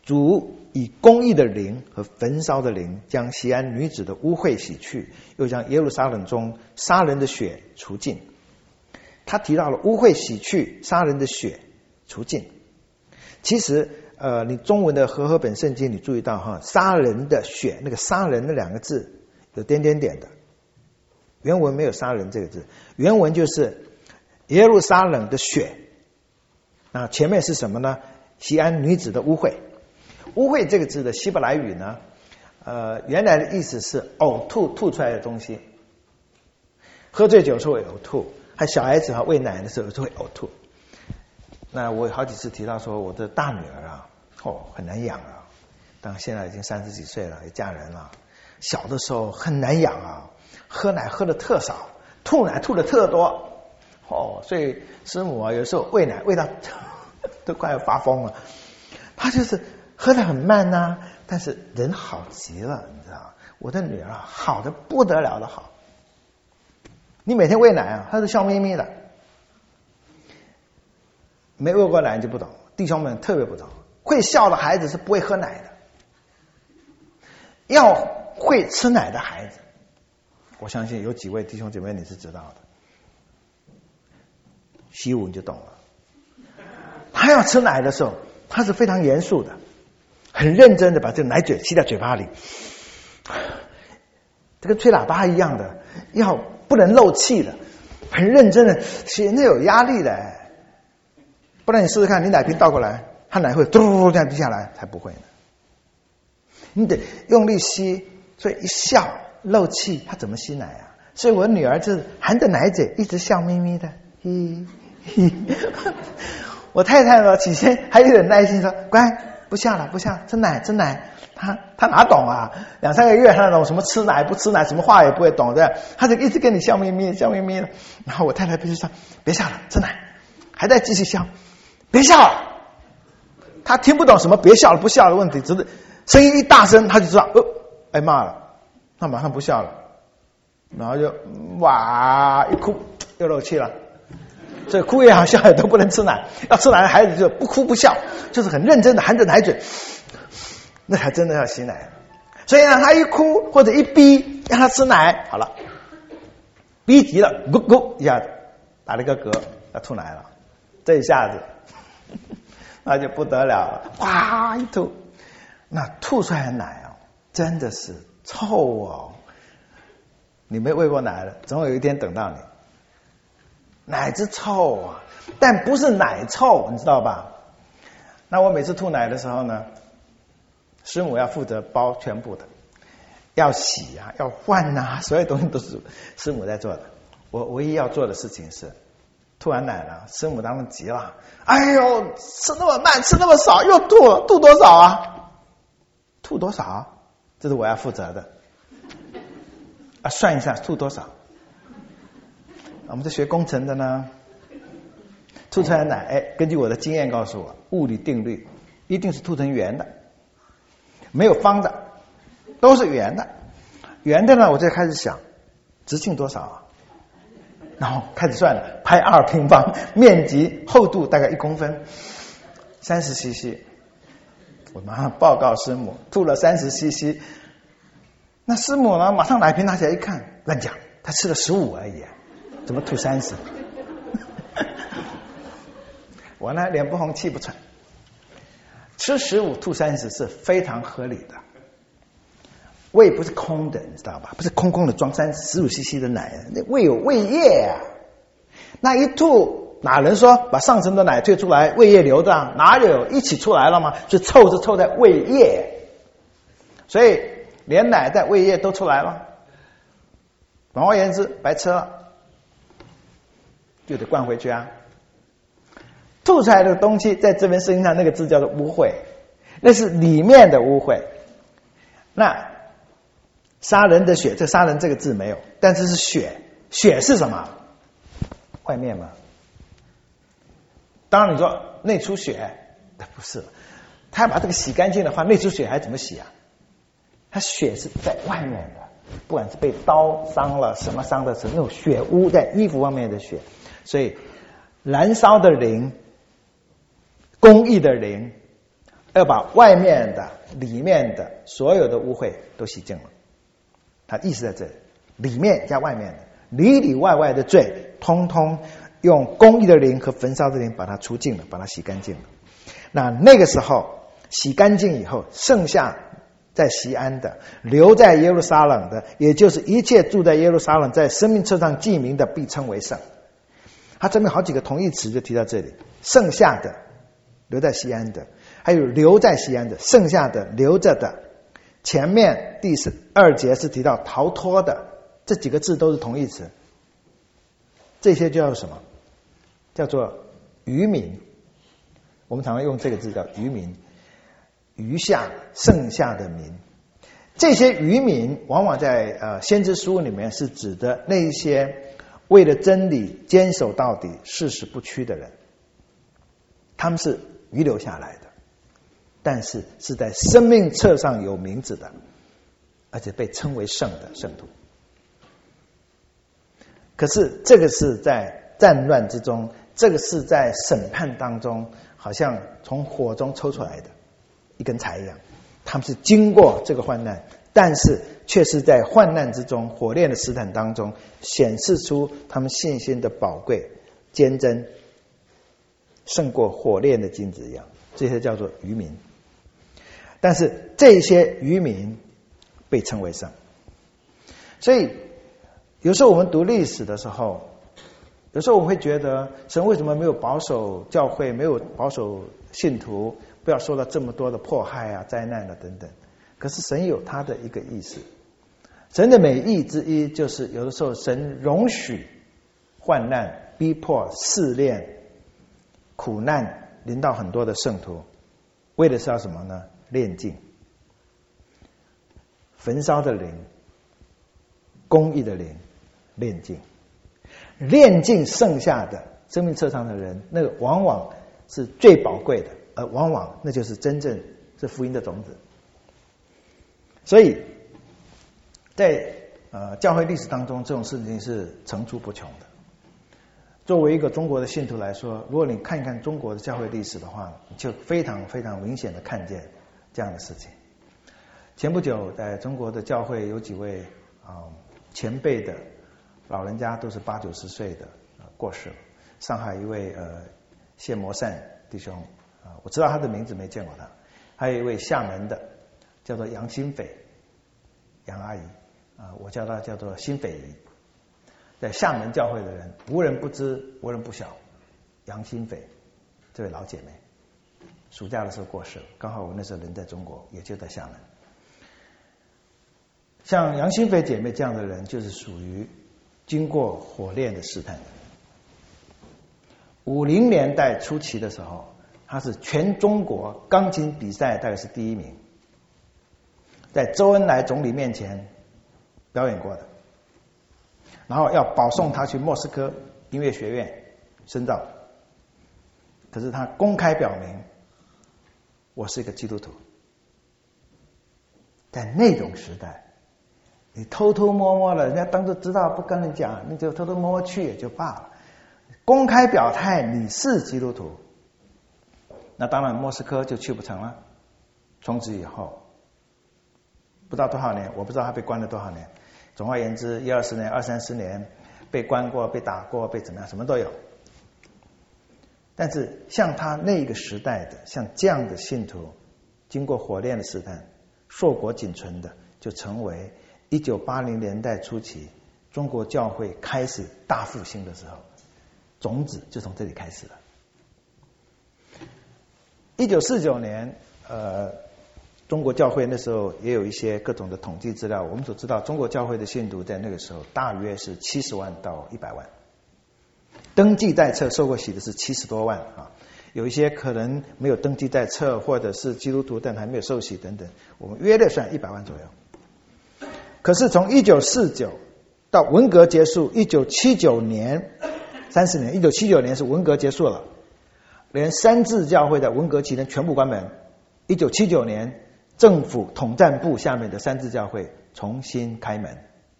主以公义的灵和焚烧的灵，将西安女子的污秽洗去，又将耶路撒冷中杀人的血除尽。他提到了污秽洗去，杀人的血除尽。其实你中文的和合本圣经你注意到哈，杀人的血，那个杀人那两个字有点点点的，原文没有杀人这个字，原文就是耶路撒冷的血。那前面是什么呢？西安女子的污秽。污秽这个字的希伯来语呢，原来的意思是呕吐，吐出来的东西。喝醉酒时候会呕吐，还小孩子喂奶的时候就会呕吐。那我好几次提到说，我的大女儿啊，很难养啊，当然现在已经30几岁了，也嫁人了。小的时候很难养啊，喝奶喝的特少，吐奶吐的特多。所以师母啊，有时候喂奶喂到都快要发疯了。她就是喝得很慢啊，但是人好极了，你知道，我的女儿好的不得了的好。你每天喂奶啊，她是笑眯眯的。没喂过奶你就不懂，弟兄们特别不懂，会笑的孩子是不会喝奶的，要会吃奶的孩子，我相信有几位弟兄姐妹你是知道的。习武你就懂了，他要吃奶的时候，他是非常严肃的，很认真的把这个奶嘴吸在嘴巴里，这跟吹喇叭一样的，要不能漏气的，很认真的，显得有压力的。不然你试试看，你奶瓶倒过来，他奶会嘟嘟这样滴下来，才不会呢。你得用力吸，所以一笑漏气，他怎么吸奶啊？所以我女儿就是含着奶嘴，一直笑眯眯的。我太太呢，起先还有点耐心说：“乖，不笑了，不笑，吃奶，吃奶。”他哪懂啊？2、3个月，他那种什么吃奶不吃奶，什么话也不会懂的，他就一直跟你笑眯眯，笑眯眯的。然后我太太必须说：“别笑了，吃奶。”还在继续笑，别笑了。他听不懂什么别笑了不笑的问题，只是声音一大声，他就知道挨骂了，他马上不笑了，然后就哇一哭又漏气了。所以哭也好笑也都不能吃奶，要吃奶的孩子就不哭不笑，就是很认真的含着奶嘴，那才真的要吸奶。所以呢，他一哭或者一逼让他吃奶，好了，逼急了，咕咕一下子打了个嗝，要吐奶了，这一下子那就不得了了，哇一吐，那吐出来的奶真的是臭哦。你没喂过奶了，总有一天等到你。奶子臭啊，但不是奶臭，你知道吧？那我每次吐奶的时候呢，师母要负责包全部的，要洗啊，要换啊，所有东西都是师母在做的。我唯一要做的事情是，吐完奶了，师母当然急了，哎呦，吃那么慢，吃那么少，又吐了，吐多少啊？吐多少？这是我要负责的。算一下吐多少。我们是学工程的呢，吐出来的奶，根据我的经验告诉我，物理定律一定是吐成圆的，没有方的，都是圆的。圆的呢，我就开始想直径多少啊，然后开始算了，派2平方，面积厚度大概1公分，30 cc。我马上报告师母，吐了30 cc。那师母呢，马上奶瓶拿起来一看，乱讲，他吃了15而已，怎么吐30？我呢，脸不红气不喘，吃15吐30是非常合理的。胃不是空的，你知道吧？不是空空的装15 cc 的奶，那胃有胃液啊。那一吐，哪能说把上层的奶退出来，胃液留着啊？哪有一起出来了吗？所以臭是臭在胃液，所以连奶带胃液都出来了。总而言之，白吃了。就得灌回去啊！吐出来的东西在这边圣经上那个字叫做污秽，那是里面的污秽。那杀人的血，这杀人这个字没有，但是是血，血是什么？外面嘛。当然你说内出血，不是，他要把这个洗干净的话，内出血还怎么洗啊？他血是在外面的，不管是被刀伤了什么伤的时候，那种血污在衣服外面的血。所以燃烧的灵、公义的灵、 要把外面的、里面的所有的污秽都洗净了。他意思在这里，里面加外面的，里里外外的罪，通通用公义的灵和焚烧的灵把它除净了，把它洗干净了。那个时候洗干净以后，剩下在锡安的，留在耶路撒冷的，也就是一切住在耶路撒冷在生命册上记名的，必称为圣。他这边好几个同义词就提到这里，剩下的留在锡安的，还有留在锡安的，剩下的留着的。前面第2节是提到逃脱的，这几个字都是同义词，这些叫做什么？叫做余民。我们常常用这个字叫余民，余下剩下的民。这些余民往往在先知书里面是指的那些为了真理坚守到底、誓死不屈的人，他们是遗留下来的，但是是在生命册上有名字的，而且被称为圣的圣徒。可是这个是在战乱之中，这个是在审判当中，好像从火中抽出来的一根柴一样。他们是经过这个患难，但是却是在患难之中、火炼的试探当中，显示出他们信心的宝贵、坚贞，胜过火炼的金子一样。这些叫做余民。但是这些余民被称为圣。所以有时候我们读历史的时候，有时候我们会觉得神为什么没有保守教会，没有保守信徒，不要受到这么多的迫害啊、灾难啊等等。可是神有他的一个意思，神的美意之一就是有的时候神容许患难、逼迫、试炼、苦难临到很多的圣徒，为的是要什么呢？炼净、焚烧的灵、公义的灵，炼净。炼净剩下的生命册上的人，那个往往是最宝贵的，而往往那就是真正是福音的种子。所以在教会历史当中，这种事情是层出不穷的。作为一个中国的信徒来说，如果你看一看中国的教会历史的话，你就非常非常明显的看见这样的事情。前不久在中国的教会有几位前辈的老人家，都是80、90岁的过世了。上海一位谢摩善弟兄我知道他的名字，没见过他。还有一位厦门的叫做杨新斐杨阿姨我叫她叫做新斐姨。在厦门教会的人无人不知无人不晓杨新斐这位老姐妹，暑假的时候过世了，刚好我那时候人在中国，也就在厦门。像杨新斐姐妹这样的人，就是属于经过火炼的试探。50年代初期的时候，她是全中国钢琴比赛大概是第1名，在周恩来总理面前表演过的，然后要保送他去莫斯科音乐学院深造。可是他公开表明，我是一个基督徒。在那种时代，你偷偷摸摸的，人家当作知道不跟人讲，你就偷偷摸摸去也就罢了。公开表态你是基督徒，那当然莫斯科就去不成了。从此以后不知道多少年，我不知道他被关了多少年，总而言之10-20年、20-30年，被关过、被打过、被怎么样，什么都有。但是像他那个时代的，像这样的信徒，经过火炼的试探，硕果仅存的，就成为1980年代初期中国教会开始大复兴的时候，种子就从这里开始了。1949年中国教会那时候也有一些各种的统计资料，我们所知道中国教会的信徒在那个时候大约是70万到100万，登记在册受过洗的是70多万有一些可能没有登记在册，或者是基督徒但还没有受洗等等，我们约略算100万左右。可是从1949到文革结束，1979年30年，1979年是文革结束了，连三自教会在文革期间全部关门。1979年政府统战部下面的三自教会重新开门，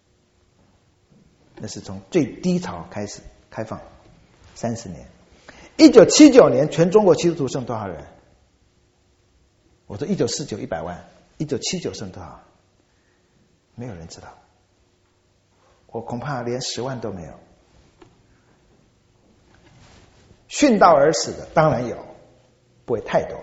那是从最低潮开始开放30年。1979年全中国基督徒剩多少人我说1949 100万，1979剩多少？没有人知道。我恐怕连10万都没有。殉道而死的当然有，不会太多。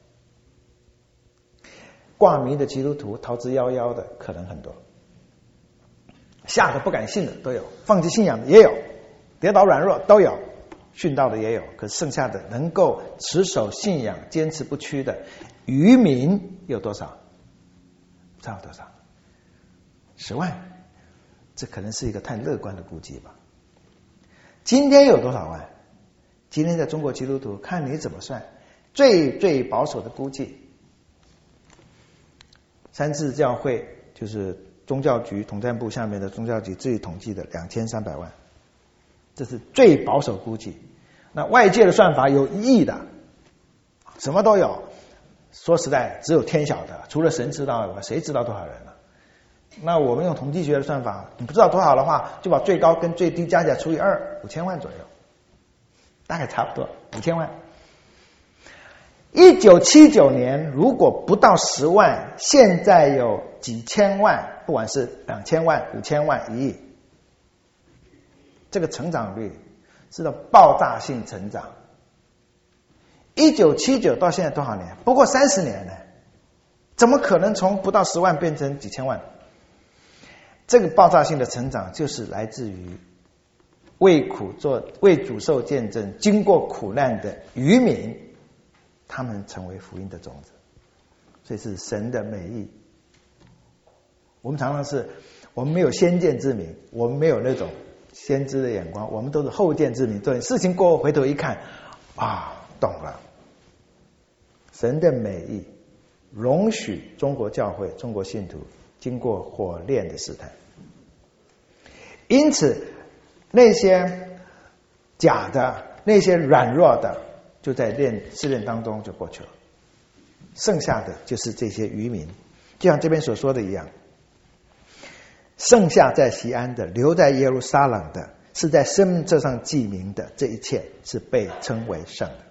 挂名的基督徒逃之夭夭的可能很多，吓得不敢信的都有，放弃信仰的也有，跌倒软弱都有，殉道的也有。可是剩下的能够持守信仰坚持不屈的渔民有多少？不知道多少，10万，这可能是一个太乐观的估计吧。今天有多少万？今天在中国基督徒看你怎么算，最保守的估计，三自教会就是宗教局统战部下面的宗教局自己统计的2300万，这是最保守估计。那外界的算法有1亿的，什么都有。说实在，只有天晓得，除了神知道以外，谁知道多少人呢？那我们用统计学的算法，你不知道多少的话，就把最高跟最低加起来除以2，5000万左右，大概差不多5000万。1979年如果不到10万，现在有几千万，不管是2000万、5000万、1亿，这个成长率是个爆炸性成长。1979到现在多少年？不过30年呢，怎么可能从不到10万变成几千万？这个爆炸性的成长就是来自于为主受见证、经过苦难的渔民，他们成为福音的种子，所以是神的美意。我们常常是我们没有先见之明，我们没有那种先知的眼光，我们都是后见之明。对，事情过后回头一看，懂了。神的美意容许中国教会、中国信徒经过火炼的试探，因此那些假的、那些软弱的，就在试炼当中就过去了。剩下的就是这些渔民，就像这边所说的一样，剩下在锡安的、留在耶路撒冷的，是在生命册上记名的，这一切是被称为圣的。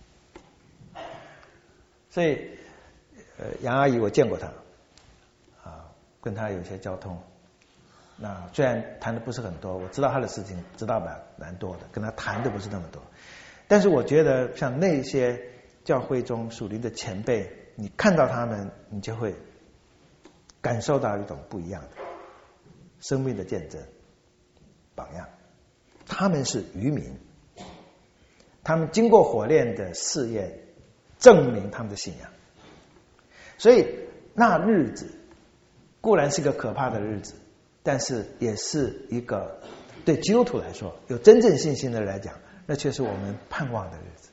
所以杨阿姨我见过她跟她有些交通，那虽然谈的不是很多，我知道她的事情知道蛮多的，跟她谈的不是那么多，但是我觉得像那些教会中属灵的前辈，你看到他们，你就会感受到一种不一样的生命的见证榜样。他们是渔民，他们经过火炼的试验，证明他们的信仰。所以那日子固然是个可怕的日子，但是也是一个对基督徒来说，有真正信心的人来讲，那却是我们盼望的日子。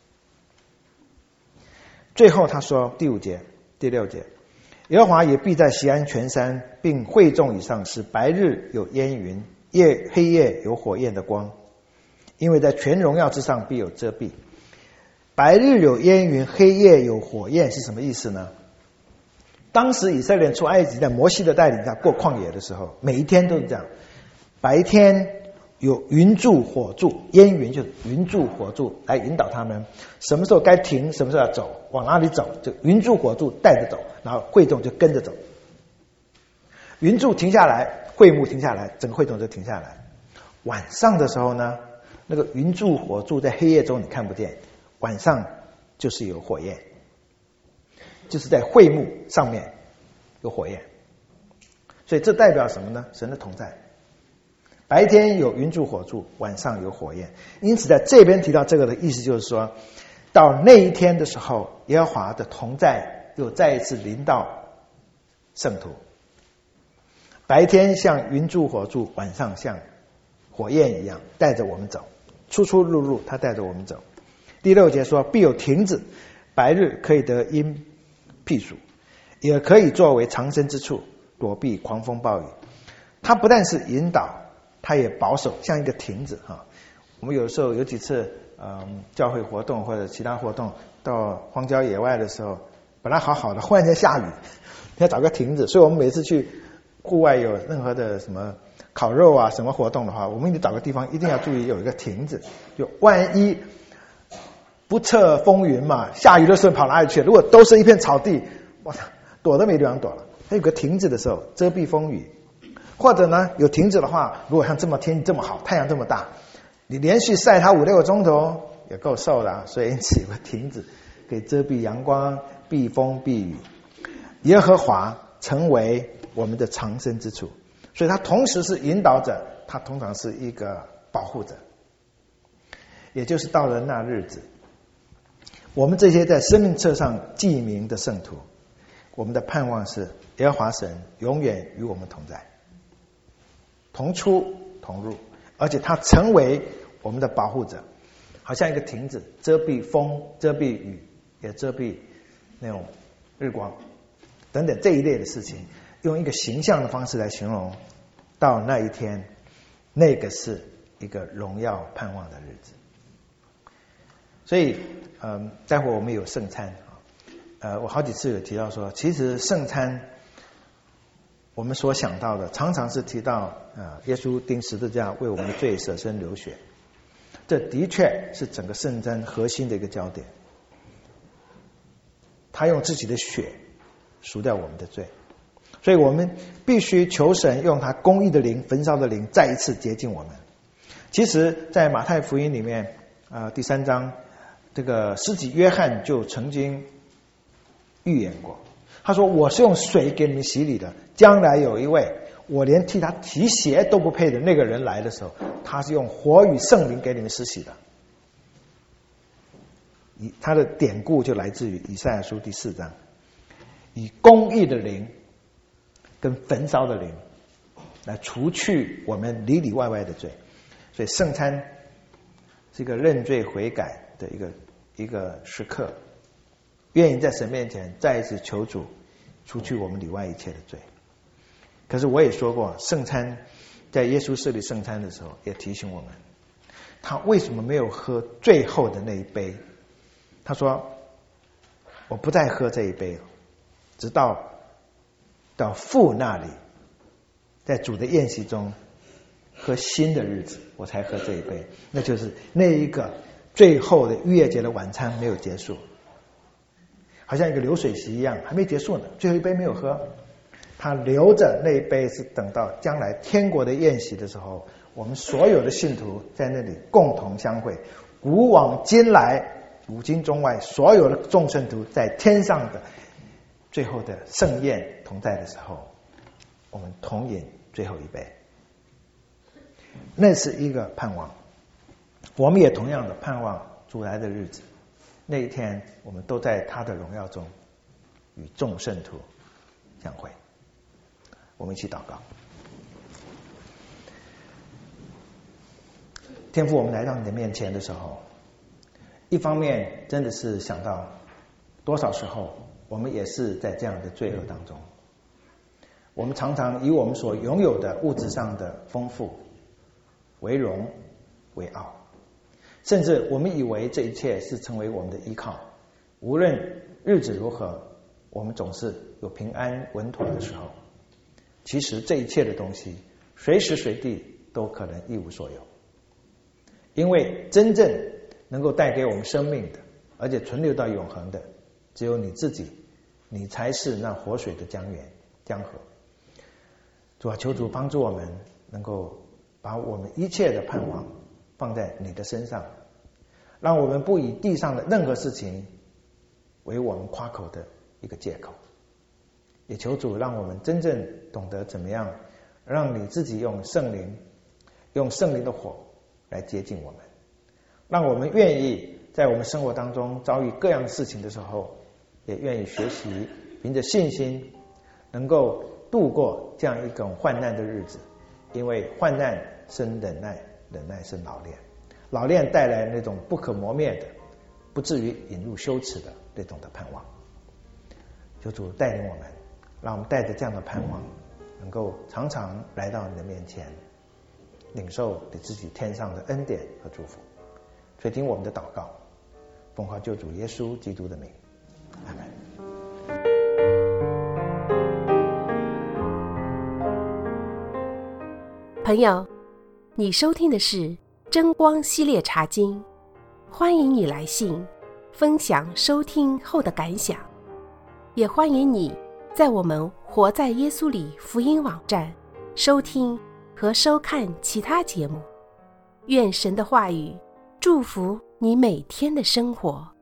最后他说第5节、第6节，耶和华也必在锡安全山并会众以上使白日有烟云，黑夜有火焰的光，因为在全荣耀之上必有遮蔽。白日有烟云，黑夜有火焰是什么意思呢？当时以色列人出埃及，在摩西的带领下过旷野的时候，每一天都是这样，白天有云柱火柱，烟云就是云柱火柱来引导他们，什么时候该停，什么时候要走，往哪里走，就云柱火柱带着走，然后会众就跟着走。云柱停下来，会幕停下来，整个会众就停下来。晚上的时候呢，那个云柱火柱在黑夜中你看不见，晚上就是有火焰，就是在会幕上面有火焰。所以这代表什么呢？神的同在。白天有云柱火柱，晚上有火焰。因此在这边提到这个的意思就是说，到那一天的时候，耶和华的同在又再一次临到圣徒。白天像云柱火柱，晚上像火焰一样带着我们走，出出入入他带着我们走。第6节说，必有亭子，白日可以得阴避暑，也可以作为藏身之处，躲避狂风暴雨。他不但是引导，他也保守，像一个亭子我们有时候有几次教会活动或者其他活动到荒郊野外的时候，本来好好的，忽然间下雨，要找个亭子。所以我们每次去户外有任何的什么烤肉啊什么活动的话，我们得找个地方一定要注意有一个亭子，就万一不测风云嘛，下雨的时候跑哪里去？如果都是一片草地， 哇，躲都没地方躲了。它有个亭子的时候，遮蔽风雨。或者呢，有亭子的话，如果像这么天气这么好，太阳这么大，你连续晒它5、6个钟头也够受的啊。所以因此有个亭子可以遮蔽阳光、避风避雨。耶和华成为我们的藏身之处，所以他同时是引导者，他通常是一个保护者。也就是到了那日子，我们这些在生命册上记名的圣徒，我们的盼望是耶和华神永远与我们同在，同出同入，而且他成为我们的保护者，好像一个亭子，遮蔽风，遮蔽雨，也遮蔽那种日光等等这一类的事情，用一个形象的方式来形容。到那一天，那个是一个荣耀盼望的日子。所以待会儿我们有圣餐我好几次有提到说，其实圣餐我们所想到的常常是提到耶稣钉十字架为我们的罪舍身流血，这的确是整个圣餐核心的一个焦点。他用自己的血赎掉我们的罪，所以我们必须求神用他公义的灵、焚烧的灵再一次洁净我们。其实在马太福音里面第3章，这个施洗约翰就曾经预言过，他说我是用水给你们洗礼的，将来有一位我连替他提鞋都不配的那个人来的时候，他是用火与圣灵给你们施洗的。他的典故就来自于以赛亚书第4章，以公义的灵跟焚烧的灵来除去我们里里外外的罪。所以圣餐是一个认罪悔改的一个时刻，愿意在神面前再一次求主除去我们里外一切的罪。可是我也说过，圣餐在耶稣设立圣餐的时候也提醒我们，他为什么没有喝最后的那一杯。他说我不再喝这一杯了，直到父那里，在主的宴席中喝新的日子，我才喝这一杯。那就是那一个最后的逾越节的晚餐没有结束，好像一个流水席一样，还没结束呢，最后一杯没有喝。他留着那一杯是等到将来天国的宴席的时候，我们所有的信徒在那里共同相会，古往今来古今中外所有的众圣徒在天上的最后的盛宴同在的时候，我们同饮最后一杯。那是一个盼望，我们也同样的盼望主来的日子，那一天我们都在他的荣耀中与众圣徒相会。我们一起祷告。天父，我们来到你的面前的时候，一方面真的是想到多少时候我们也是在这样的罪恶当中，我们常常以我们所拥有的物质上的丰富为荣为傲，甚至我们以为这一切是成为我们的依靠，无论日子如何，我们总是有平安稳妥的时候。其实这一切的东西随时随地都可能一无所有，因为真正能够带给我们生命的，而且存留到永恒的，只有你自己，你才是那活水的江源江河。主啊，求主帮助我们能够把我们一切的盼望放在你的身上，让我们不以地上的任何事情为我们夸口的一个借口。也求主让我们真正懂得怎么样让你自己用圣灵的火来接近我们，让我们愿意在我们生活当中遭遇各样的事情的时候，也愿意学习凭着信心能够度过这样一种患难的日子。因为患难生忍耐，忍耐生老练，老练带来那种不可磨灭的，不至于引入羞耻的那种的盼望。求主带领我们，让我们带着这样的盼望，能够常常来到你的面前，领受你自己天上的恩典和祝福。垂听我们的祷告，奉靠救主耶稣基督的名，阿们。 朋友，你收听的是真光系列茶经，欢迎你来信分享收听后的感想。 也欢迎你在我们活在耶稣里福音网站收听和收看其他节目。愿神的话语祝福你每天的生活。